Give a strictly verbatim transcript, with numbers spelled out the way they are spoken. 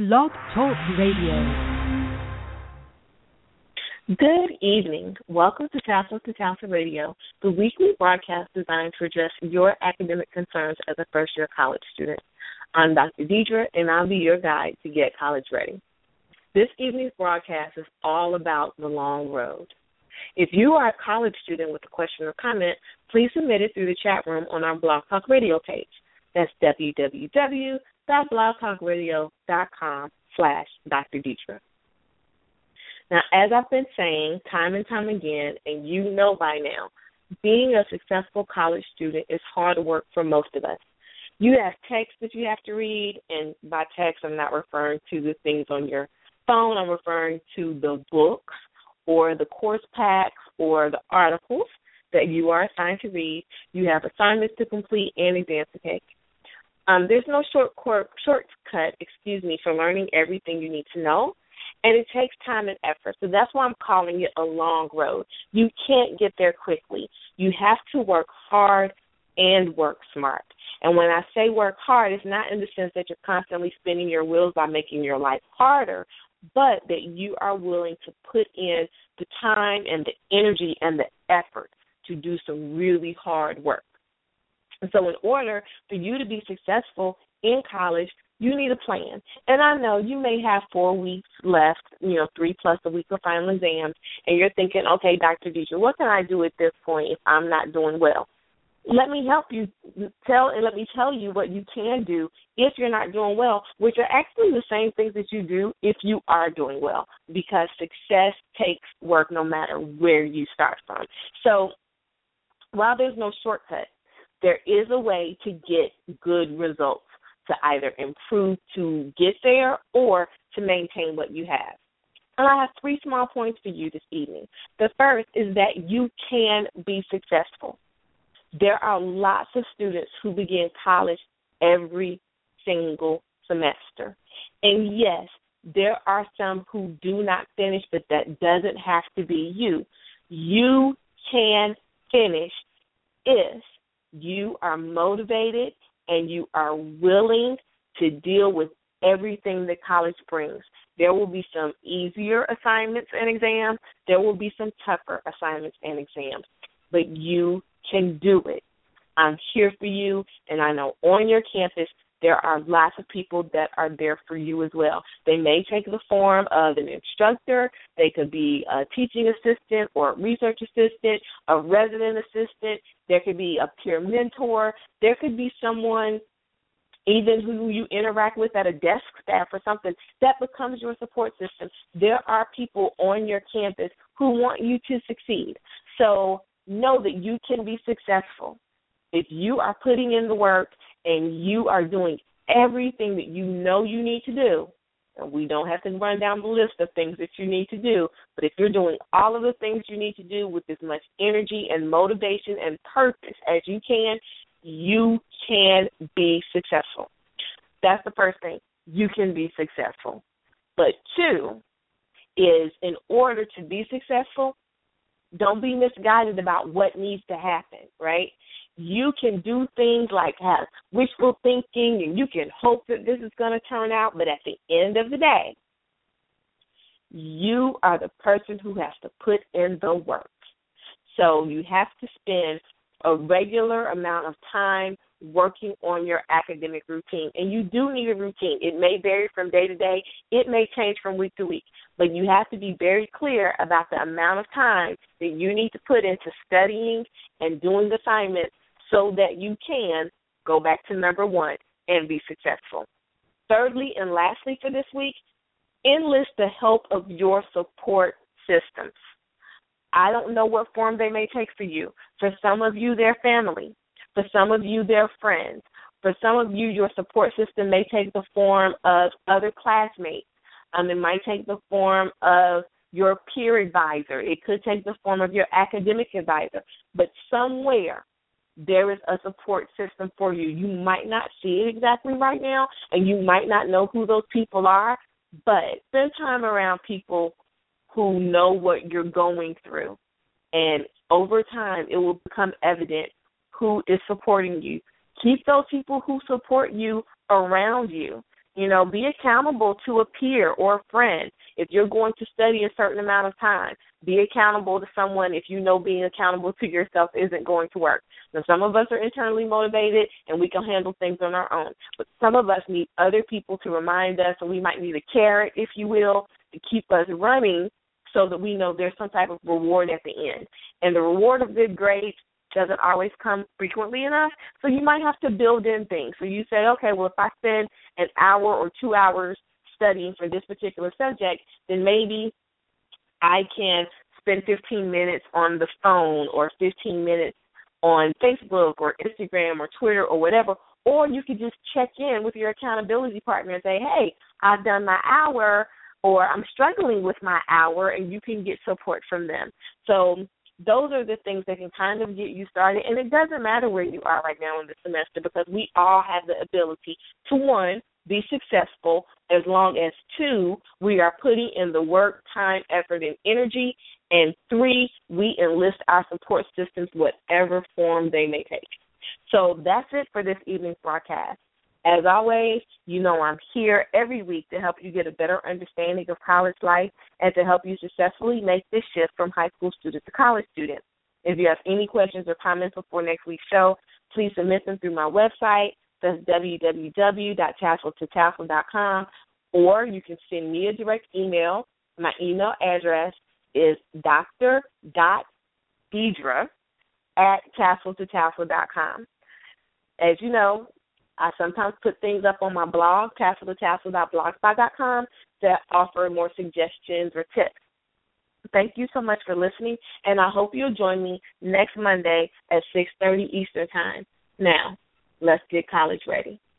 Blog Talk Radio. Good evening. Welcome to Tassel to Tassel Radio, the weekly broadcast designed to address your academic concerns as a first-year college student. I'm Doctor Deidre, and I'll be your guide to get college ready. This evening's broadcast is all about the long road. If you are a college student with a question or comment, please submit it through the chat room on our Blog Talk Radio page. That's www.blogtalkradio.com slash Dr. Deidre. Now, as I've been saying time and time again, and you know by now, being a successful college student is hard work for most of us. You have text that you have to read, and by text I'm not referring to the things on your phone. I'm referring to the books or the course packs or the articles that you are assigned to read. You have assignments to complete and exams to take. Um, there's no short cor- shortcut, excuse me, for learning everything you need to know, and it takes time and effort. So that's why I'm calling it a long road. You can't get there quickly. You have to work hard and work smart. And when I say work hard, it's not in the sense that you're constantly spinning your wheels by making your life harder, but that you are willing to put in the time and the energy and the effort to do some really hard work. And so in order for you to be successful in college, you need a plan. And I know you may have four weeks left, you know, three plus a week of final exams, and you're thinking, okay, Doctor Deidre, what can I do at this point if I'm not doing well? Let me help you tell, and let me tell you what you can do if you're not doing well, which are actually the same things that you do if you are doing well, because success takes work no matter where you start from. So while there's no shortcut, there is a way to get good results, to either improve to get there or to maintain what you have. And I have three small points for you this evening. The first is that you can be successful. There are lots of students who begin college every single semester. And yes, there are some who do not finish, but that doesn't have to be you. You can finish if you are motivated and you are willing to deal with everything that college brings. There will be some easier assignments and exams. There will be some tougher assignments and exams, but you can do it. I'm here for you, and I know on your campus there are lots of people that are there for you as well. They may take the form of an instructor. They could be a teaching assistant or a research assistant, a resident assistant. There could be a peer mentor. There could be someone even who you interact with at a desk staff or something that becomes your support system. There are people on your campus who want you to succeed. So know that you can be successful if you are putting in the work and you are doing everything that you know you need to do. And we don't have to run down the list of things that you need to do, but if you're doing all of the things you need to do with as much energy and motivation and purpose as you can, you can be successful. That's the first thing. You can be successful. But two is, in order to be successful, don't be misguided about what needs to happen, right? You can do things like have wishful thinking, and you can hope that this is going to turn out, but at the end of the day, you are the person who has to put in the work. So you have to spend a regular amount of time working on your academic routine. And you do need a routine. It may vary from day to day. It may change from week to week. But you have to be very clear about the amount of time that you need to put into studying and doing assignments so that you can go back to number one and be successful. Thirdly and lastly for this week, enlist the help of your support systems. I don't know what form they may take for you. For some of you, they're family. For some of you, they're friends. For some of you, your support system may take the form of other classmates. Um, it might take the form of your peer advisor. It could take the form of your academic advisor. But somewhere there is a support system for you. You might not see it exactly right now, and you might not know who those people are, but spend time around people who know what you're going through. And over time, it will become evident who is supporting you. Keep those people who support you around you. You know, be accountable to a peer or a friend. If you're going to study a certain amount of time, be accountable to someone if you know being accountable to yourself isn't going to work. Now, some of us are internally motivated and we can handle things on our own, but some of us need other people to remind us, and we might need a carrot, if you will, to keep us running so that we know there's some type of reward at the end. And the reward of good grades doesn't always come frequently enough, so you might have to build in things. So you say, okay, well, if I spend an hour or two hours studying for this particular subject, then maybe I can spend fifteen minutes on the phone or fifteen minutes on Facebook or Instagram or Twitter or whatever, or you could just check in with your accountability partner and say, hey, I've done my hour, or I'm struggling with my hour, and you can get support from them. So those are the things that can kind of get you started. And it doesn't matter where you are right now in the semester, because we all have the ability to, one, be successful, as long as, two, we are putting in the work, time, effort, and energy, and three, we enlist our support systems, whatever form they may take. So that's it for this evening's broadcast. As always, you know I'm here every week to help you get a better understanding of college life and to help you successfully make this shift from high school student to college student. If you have any questions or comments before next week's show, please submit them through my website. That's w w w dot tassel to tassel dot com, or you can send me a direct email. My email address is d r dot deidre at tassel to tassel dot com. As you know, I sometimes put things up on my blog, tassel to tassel dot blogspot dot com, that offer more suggestions or tips. Thank you so much for listening, and I hope you'll join me next Monday at six thirty Eastern Time. Now, let's get college ready.